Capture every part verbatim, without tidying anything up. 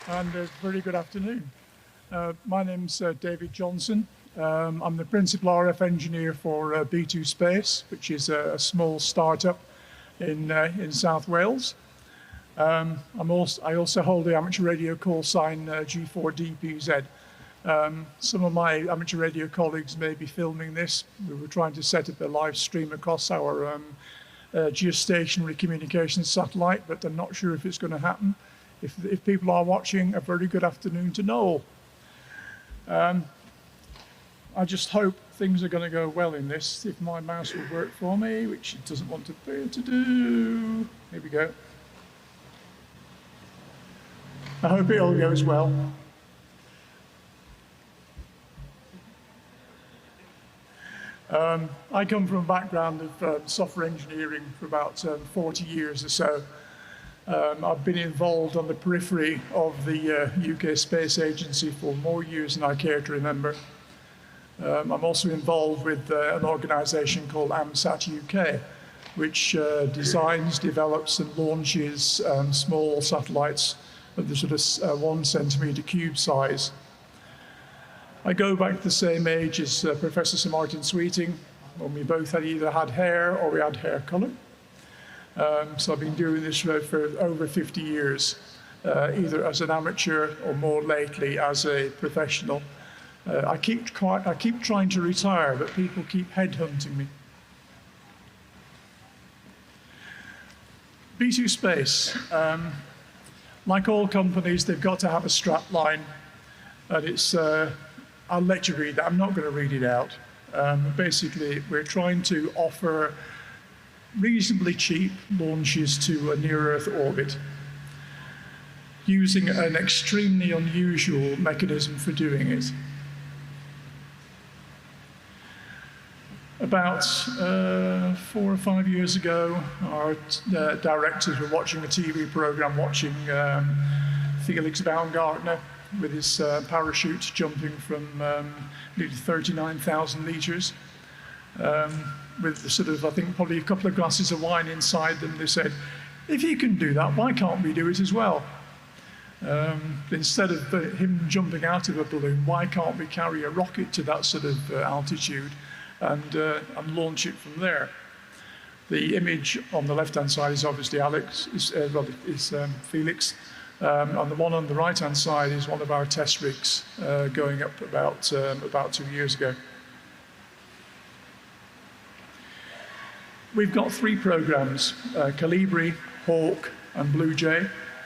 and a very good afternoon. Uh, my name's uh, David Johnson. Um, I'm the principal R F engineer for uh, B two Space, which is a, a small startup in, uh, in South Wales. Um, I'm also, I also hold the amateur radio call sign uh, G four D P Z. Um, some of my amateur radio colleagues may be filming this. We were trying to set up a live stream across our um, uh, geostationary communications satellite, but I'm not sure if it's going to happen. If, if people are watching, a very good afternoon to Noel. Um, I just hope things are going to go well in this. If my mouse will work for me, which it doesn't want to appear to do. Here we go. I hope it all goes well. Um, I come from a background of uh, software engineering for about um, forty years or so. Um, I've been involved on the periphery of the uh, U K Space Agency for more years than I care to remember. Um, I'm also involved with uh, an organisation called AMSAT U K, which uh, designs, develops and launches um, small satellites of the sort of uh, one centimetre cube size. I go back to the same age as uh, Professor Sir Martin Sweeting, when we both had either had hair or we had hair colour. Um, so I've been doing this for, for over fifty years, uh, either as an amateur or more lately as a professional. Uh, I, keep quite, I keep trying to retire, but people keep headhunting me. B two Space. Um, like all companies, they've got to have a strap line. And it's, uh, I'll let you read that. I'm not going to read it out. Um, basically, we're trying to offer reasonably cheap launches to a near-Earth orbit using an extremely unusual mechanism for doing it. About uh, four or five years ago, our uh, directors were watching a T V program, watching um, Felix Baumgartner with his uh, parachute jumping from um, nearly thirty-nine thousand litres. Um, with the sort of, I think, probably a couple of glasses of wine inside them. They said, if you can do that, why can't we do it as well? Um, instead of uh, him jumping out of a balloon, why can't we carry a rocket to that sort of uh, altitude and, uh, and launch it from there? The image on the left-hand side is obviously Alex, is, uh, well, is um, Felix. Um, and the one on the right-hand side is one of our test rigs uh, going up about, um, about two years ago. We've got three programs, uh, Colibri, Hawk and Blue Jay.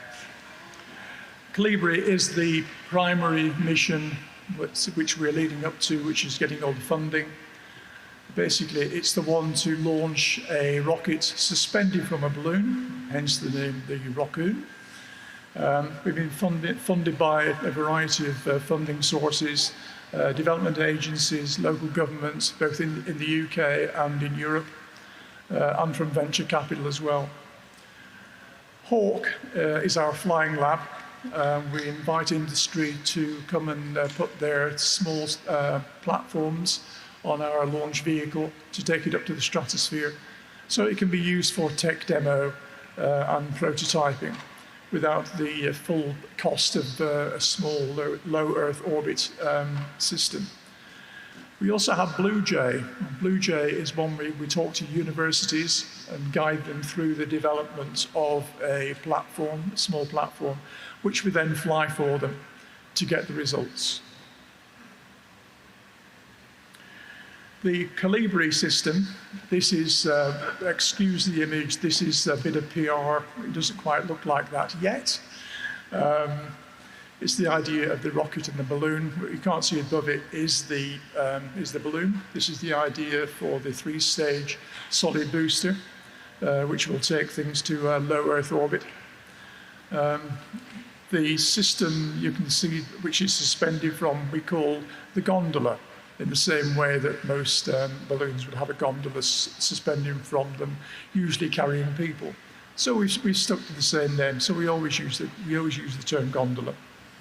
Colibri is the primary mission which we're leading up to, which is getting all the funding. Basically, it's the one to launch a rocket suspended from a balloon, hence the name, the Rockoon. Um, we've been funded, funded by a variety of uh, funding sources, uh, development agencies, local governments, both in, in the U K and in Europe. Uh, and from venture capital as well. Hawk uh, is our flying lab. Uh, we invite industry to come and uh, put their small uh, platforms on our launch vehicle to take it up to the stratosphere, so it can be used for tech demo uh, and prototyping without the uh, full cost of uh, a small low, low Earth orbit um, system. We also have Blue Jay. Blue Jay is one we, we talk to universities and guide them through the development of a platform, a small platform, which we then fly for them to get the results. The Colibri system, this is, uh, excuse the image, this is a bit of P R. It doesn't quite look like that yet. Um, It's the idea of the rocket and the balloon. What you can't see above it is the, um, is the balloon. This is the idea for the three-stage solid booster, uh, which will take things to a low Earth orbit. Um, the system you can see, which is suspended from, we call the gondola, in the same way that most um, balloons would have a gondola suspending from them, usually carrying people. So we've, we've stuck to the same name, so we always use the, we always use the term gondola.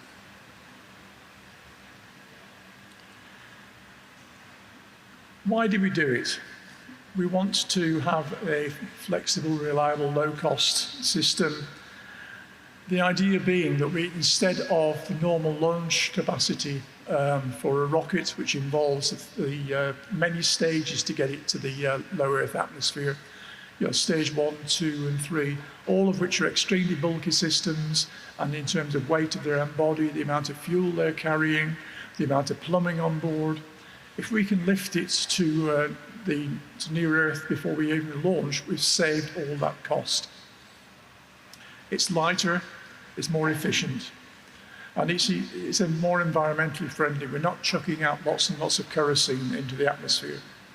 Why did we do it? We want to have a flexible, reliable, low-cost system The idea being that we, instead of the normal launch capacity um, for a rocket, which involves the uh, many stages to get it to the uh, low Earth atmosphere, you know, stage one, two, and three, all of which are extremely bulky systems, and in terms of weight of their own body, the amount of fuel they're carrying, the amount of plumbing on board. If we can lift it to, uh, the, to near Earth before we even launch, we've saved all that cost. It's lighter, it's more efficient, and it's, it's a more environmentally friendly. We're not chucking out lots and lots of kerosene into the atmosphere.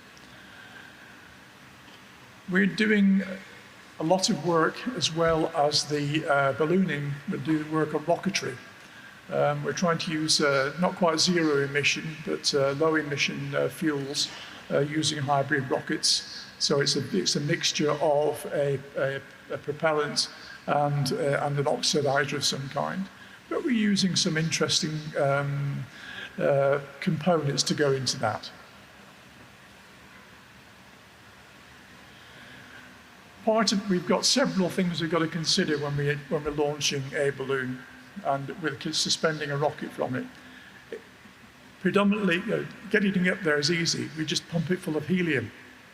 We're doing a lot of work as well as the uh, ballooning. We do work on rocketry. Um, we're trying to use uh, not quite zero emission, but uh, low emission uh, fuels uh, using hybrid rockets. So it's a, it's a mixture of a, a, a propellant and, uh, and an oxidizer of some kind. But we're using some interesting um, uh, components to go into that. Part of, we've got several things we've got to consider when, we, when we're launching a balloon and we're suspending a rocket from it. it predominantly, you know, getting it up there is easy. We just pump it full of helium.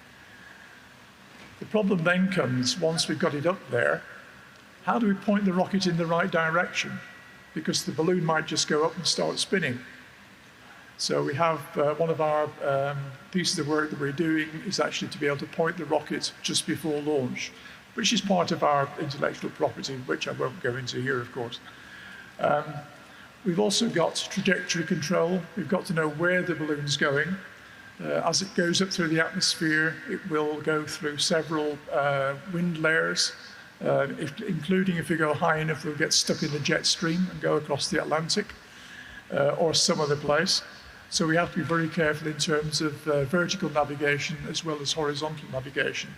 The problem then comes, once we've got it up there, how do we point the rocket in the right direction? Because the balloon might just go up and start spinning. So we have uh, one of our um, pieces of work that we're doing is actually to be able to point the rocket just before launch, which is part of our intellectual property, which I won't go into here, of course. Um, we've also got trajectory control. We've got to know where the balloon's going. Uh, as it goes up through the atmosphere, it will go through several uh, wind layers. Uh, if, including if we go high enough, we'll get stuck in the jet stream and go across the Atlantic uh, or some other place. So we have to be very careful in terms of uh, vertical navigation as well as horizontal navigation.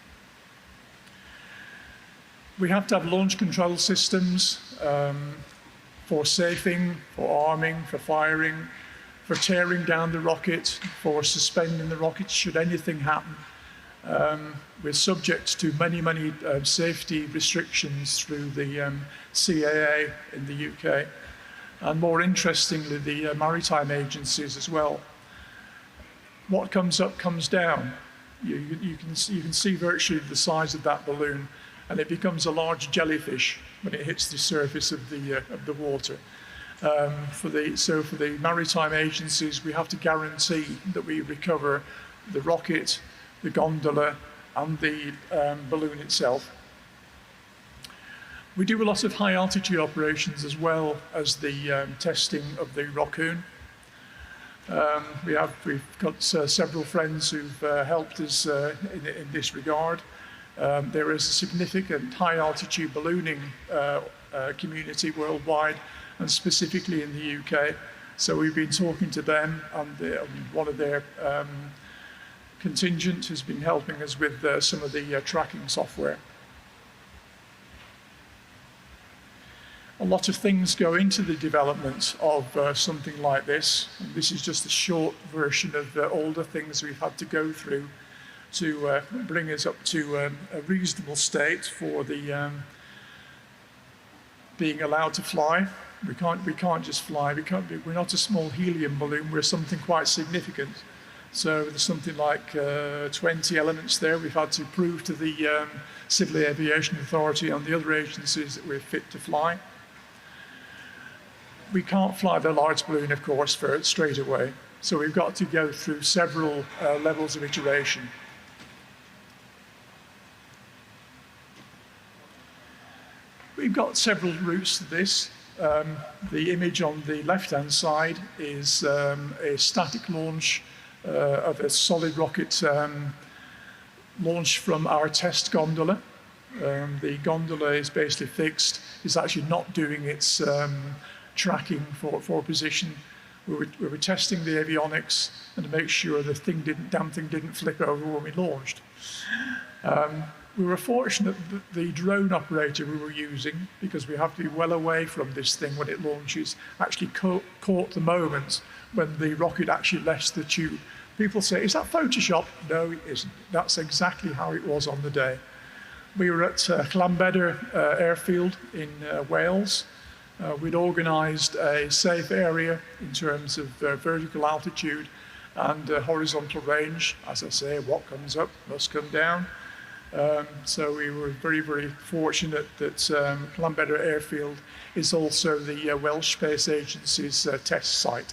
We have to have launch control systems um, for safing, for arming, for firing, for tearing down the rocket, for suspending the rocket should anything happen. Um, we're subject to many, many uh, safety restrictions through the um, C A A in the U K, and more interestingly, the uh, maritime agencies as well. What comes up comes down. You, you, you, can, you can see virtually the size of that balloon, and it becomes a large jellyfish when it hits the surface of the, uh, of the water. Um, for the, so for the maritime agencies, we have to guarantee that we recover the rocket, the gondola, and the um, balloon itself. We do a lot of high altitude operations as well as the um, testing of the Rockoon. Um, we have, we've got uh, several friends who've uh, helped us uh, in, in this regard. Um, there is a significant high altitude ballooning uh, uh, community worldwide, and specifically in the U K. So we've been talking to them, and the, um, one of their um, contingent has been helping us with uh, some of the uh, tracking software. A lot of things go into the development of uh, something like this. And this is just a short version of uh, all the things we've had to go through to uh, bring us up to um, a reasonable state for the um, being allowed to fly. We can't, we can't just fly. We can't be, we're not a small helium balloon. We're something quite significant. So there's something like uh, twenty elements there. We've had to prove to the um, Civil Aviation Authority and the other agencies that we're fit to fly. We can't fly the large balloon, of course, for straight away. So we've got to go through several uh, levels of iteration. We've got several routes to this. Um, the image on the left-hand side is um, a static launch uh, of a solid rocket um, launched from our test gondola. Um, the gondola is basically fixed. It's actually not doing its um, tracking for, for position. We were, we were testing the avionics and to make sure the thing didn't, damn thing didn't flip over when we launched. Um, we were fortunate that the drone operator we were using, because we have to be well away from this thing when it launches, actually caught, caught the moment when the rocket actually left the tube. People say, is that Photoshop? No, it isn't. That's exactly how it was on the day. We were at uh, Llanbedr uh, Airfield in uh, Wales. Uh, we'd organised a safe area in terms of uh, vertical altitude and uh, horizontal range. As I say, what comes up must come down. Um, so we were very, very fortunate that um, Llanbedr Airfield is also the uh, Welsh Space Agency's uh, test site.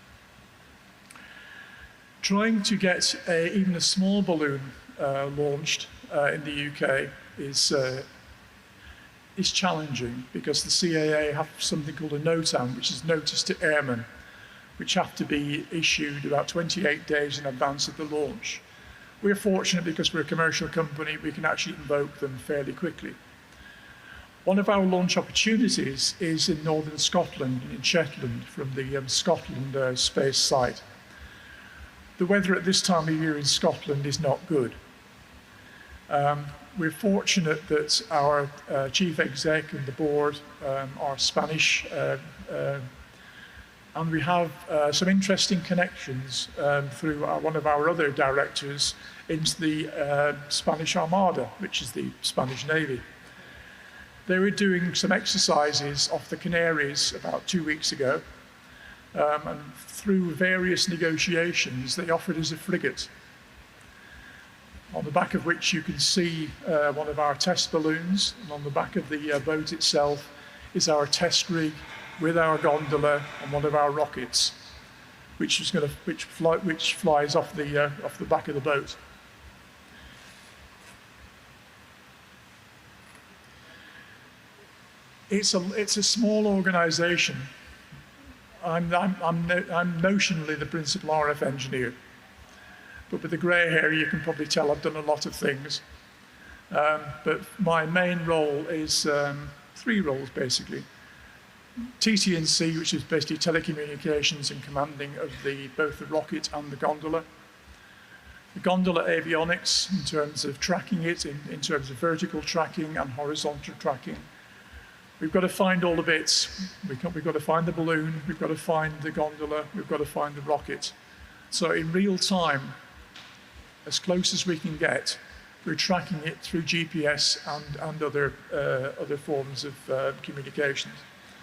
Trying to get a, even a small balloon uh, launched uh, in the U K is, uh, is challenging because the C A A have something called a NOTAM, which is Notice to Airmen, which have to be issued about twenty-eight days in advance of the launch. We're fortunate because we're a commercial company, we can actually invoke them fairly quickly. One of our launch opportunities is in northern Scotland, in Shetland, from the um, Scotland uh, space site. The weather at this time of year in Scotland is not good. Um, we're fortunate that our uh, chief exec and the board um, are Spanish, uh, uh, and we have uh, some interesting connections um, through our, one of our other directors into the uh, Spanish Armada, which is the Spanish Navy. They were doing some exercises off the Canaries about two weeks ago, um, and through various negotiations, they offered us a frigate, on the back of which you can see uh, one of our test balloons, and on the back of the uh, boat itself is our test rig with our gondola and one of our rockets, which is going to which fly, which flies off the uh, off the back of the boat. It's a it's a small organisation. I'm I'm I'm, no, I'm notionally the principal R F engineer, but with the grey hair, you can probably tell I've done a lot of things. Um, but my main role is um, three roles basically. T T and C, which is basically telecommunications and commanding of the, both the rocket and the gondola. The gondola avionics in terms of tracking it, in, in terms of vertical tracking and horizontal tracking. We've got to find all the bits. We can, we've got to find the balloon, we've got to find the gondola, we've got to find the rocket. So in real time, as close as we can get, we're tracking it through G P S and, and other, uh, other forms of uh, communications.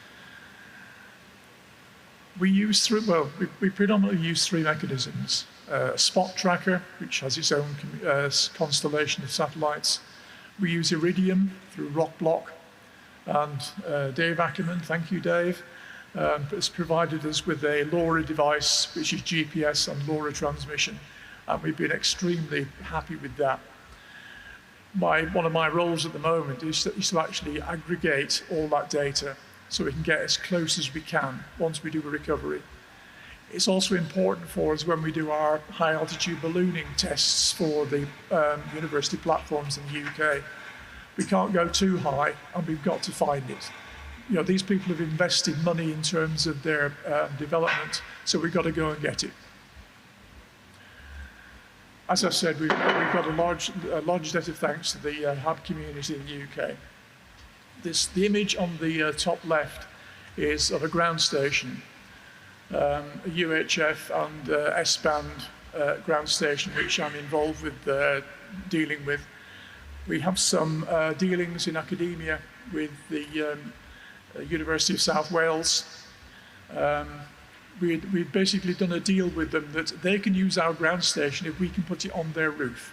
We use three, well, we, we predominantly use three mechanisms. Uh, a spot tracker, which has its own uh, constellation of satellites. We use Iridium through Rockblock. And uh, Dave Ackerman, thank you, Dave, um, has provided us with a LoRa device, which is G P S and LoRa transmission. And we've been extremely happy with that. My, one of my roles at the moment is to, is to actually aggregate all that data so we can get as close as we can once we do a recovery. It's also important for us when we do our high altitude ballooning tests for the um, university platforms in the U K. We can't go too high and we've got to find it. You know, these people have invested money in terms of their um, development, so we've got to go and get it. As I said, we've, we've got a large, a large debt of thanks to the uh, H A B community in the U K. This, the image on the uh, top left is of a ground station, um, a U H F and uh, S-band uh, ground station, which I'm involved with uh, dealing with. We have some uh, dealings in academia with the um, uh, University of South Wales. Um, we, we've basically done a deal with them that they can use our ground station if we can put it on their roof.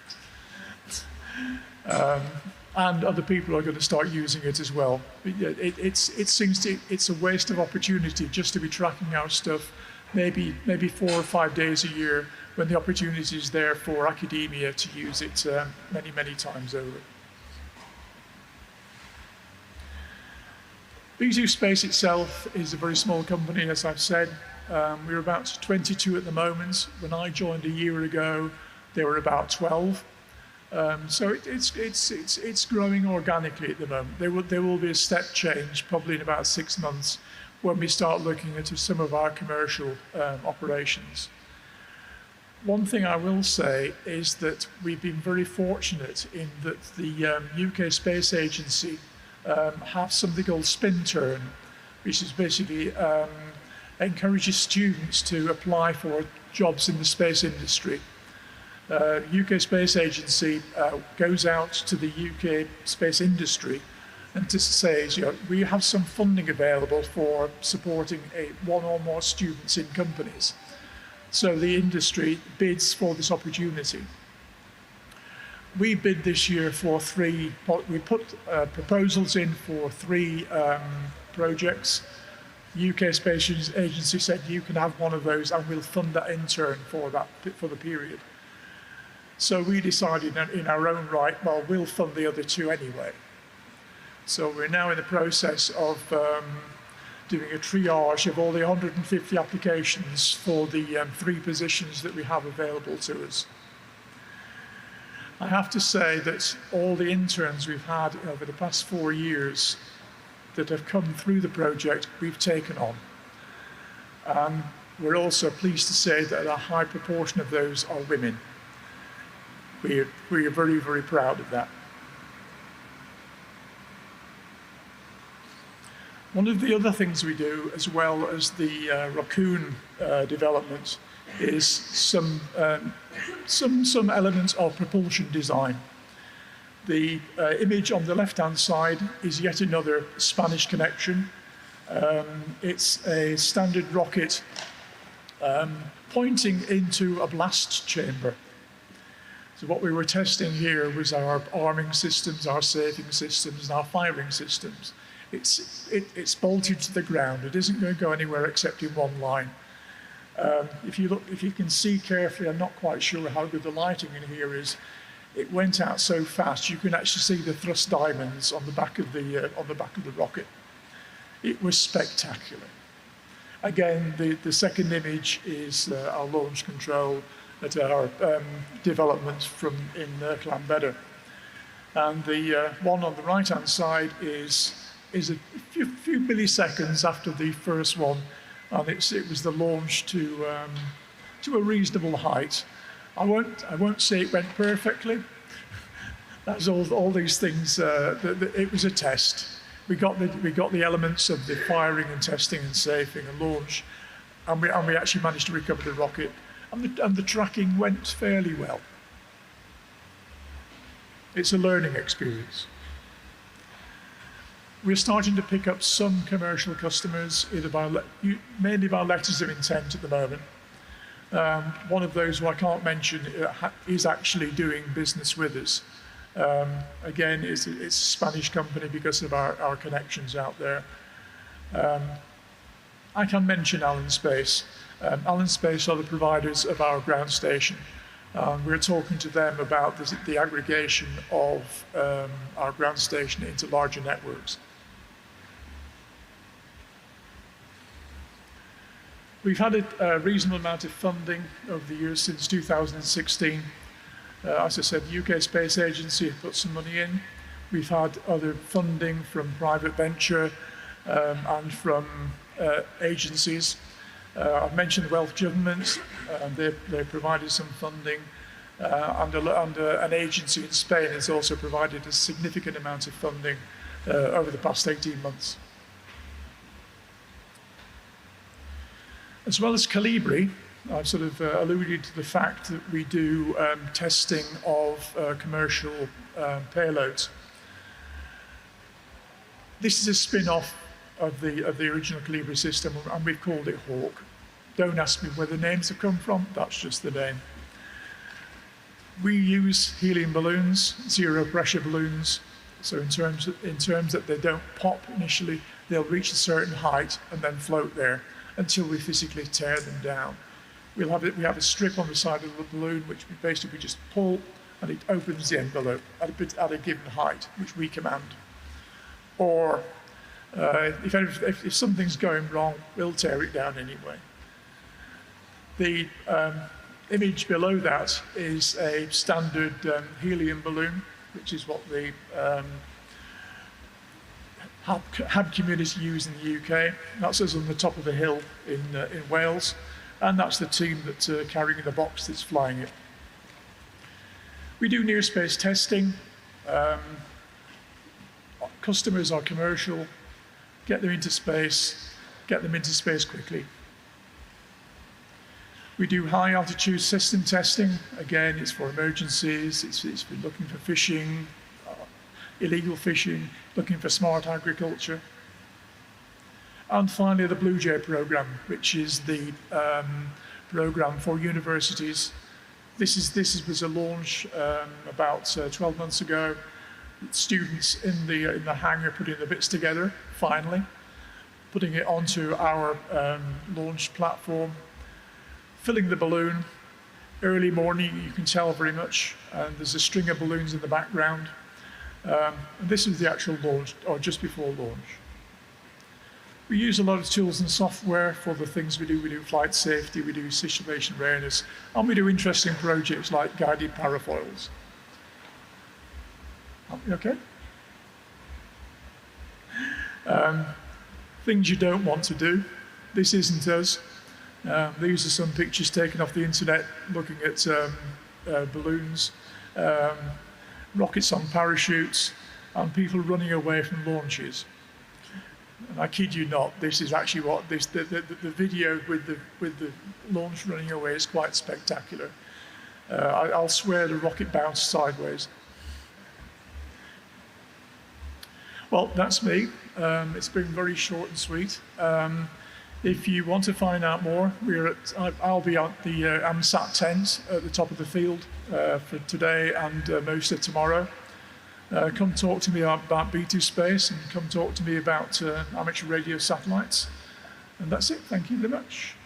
Um, and other people are going to start using it as well. It, it, it's, it seems to, it's a waste of opportunity just to be tracking our stuff maybe, maybe four or five days a year when the opportunity is there for academia to use it um, many, many times over. B two Space itself is a very small company, as I've said. Um, we're about twenty-two at the moment. When I joined a year ago, there were about twelve. Um, so it, it's, it's, it's, it's growing organically at the moment. There will, there will be a step change probably in about six months when we start looking at some of our commercial um, operations. One thing I will say is that we've been very fortunate in that the um, U K Space Agency um, have something called Spin Turn, which is basically um, encourages students to apply for jobs in the space industry. Uh, U K Space Agency uh, goes out to the U K space industry and just says, you know, we have some funding available for supporting a, one or more students in companies. So the industry bids for this opportunity. We bid this year for three, we put uh, proposals in for three um, projects. U K Space Agency said you can have one of those and we'll fund that in turn for, that, for the period. So we decided in our own right, well, we'll fund the other two anyway. So we're now in the process of um, doing a triage of all the one hundred fifty applications for the um, three positions that we have available to us. I have to say that all the interns we've had over the past four years that have come through the project, we've taken on. And we're also pleased to say that a high proportion of those are women. We, we are very, very proud of that. One of the other things we do, as well as the uh, Raccoon uh, development, is some, um, some, some elements of propulsion design. The uh, image on the left-hand side is yet another Spanish connection. Um, it's a standard rocket um, pointing into a blast chamber. So what we were testing here was our arming systems, our saving systems, and our firing systems. It's, it, it's bolted to the ground. It isn't going to go anywhere except in one line. Um, if you look, if you can see carefully, I'm not quite sure how good the lighting in here is. It went out so fast you can actually see the thrust diamonds on the back of the uh, on the back of the rocket. It was spectacular. Again, the, the second image is uh, our launch control at our um, development from in uh, Llanbedr. And the uh, one on the right-hand side is is a few, few milliseconds after the first one, and it's, it was the launch to um, to a reasonable height. I won't I won't say it went perfectly. That's all all these things. Uh, the, the, it was a test. We got the we got the elements of the firing and testing and saving and launch, and we and we actually managed to recover the rocket, and the and the tracking went fairly well. It's a learning experience. We're starting to pick up some commercial customers, either by mainly by letters of intent at the moment. Um, one of those who I can't mention is actually doing business with us. Um, again, it's, it's a Spanish company because of our, our connections out there. Um, I can mention Allen Space. Um, Allen Space are the providers of our ground station. Um, we're talking to them about the, the aggregation of um, our ground station into larger networks. We've had a, a reasonable amount of funding over the years since two thousand sixteen. Uh, as I said, the U K Space Agency have put some money in. We've had other funding from private venture um, and from uh, agencies. Uh, I've mentioned the Welsh Government. Uh, they've, they've provided some funding. Uh, and, a, and uh, an agency in Spain has also provided a significant amount of funding uh, over the past eighteen months. As well as Colibri, I've sort of uh, alluded to the fact that we do um, testing of uh, commercial um, payloads. This is a spin-off of the, of the original Colibri system, and we've called it Hawk. Don't ask me where the names have come from, that's just the name. We use helium balloons, zero pressure balloons, so in terms, of, in terms that they don't pop initially, they'll reach a certain height and then float there until we physically tear them down. We'll have it, we have a strip on the side of the balloon which we basically just pull and it opens the envelope at a, bit, at a given height, which we command. Or uh, if, if, if something's going wrong, we'll tear it down anyway. The um, image below that is a standard um, helium balloon, which is what the um, hab, hab community use in the U K. That's us on the top of a hill in, uh, in Wales, and that's the team that's uh, carrying the box that's flying it. We do near space testing. Um, customers are commercial, get them into space, get them into space quickly. We do high altitude system testing. Again, it's for emergencies, it's, it's for looking for fishing, uh, illegal fishing, looking for smart agriculture. And finally, the Blue Jay program, which is the um, program for universities. This is this is, was a launch um, about uh, twelve months ago. Students in the in the hangar putting the bits together, finally, putting it onto our um, launch platform, filling the balloon. Early morning, you can tell very much, and there's a string of balloons in the background. Um, and this is the actual launch, or just before launch. We use a lot of tools and software for the things we do. We do flight safety, we do situation awareness, and we do interesting projects like guided parafoils. Okay? Um, things you don't want to do. This isn't us. Um, these are some pictures taken off the internet looking at um, uh, balloons, um, rockets on parachutes, and people running away from launches. And I kid you not, this is actually what this the, the, the video with the with the launch running away is quite spectacular. Uh, I, I'll swear the rocket bounced sideways. Well, that's me. Um, it's been very short and sweet. Um, if you want to find out more, we're at, I'll be at the uh, AMSAT tent at the top of the field uh, for today and uh, most of tomorrow. Uh, come talk to me about B two Space and come talk to me about uh, amateur radio satellites. And that's it. Thank you very much.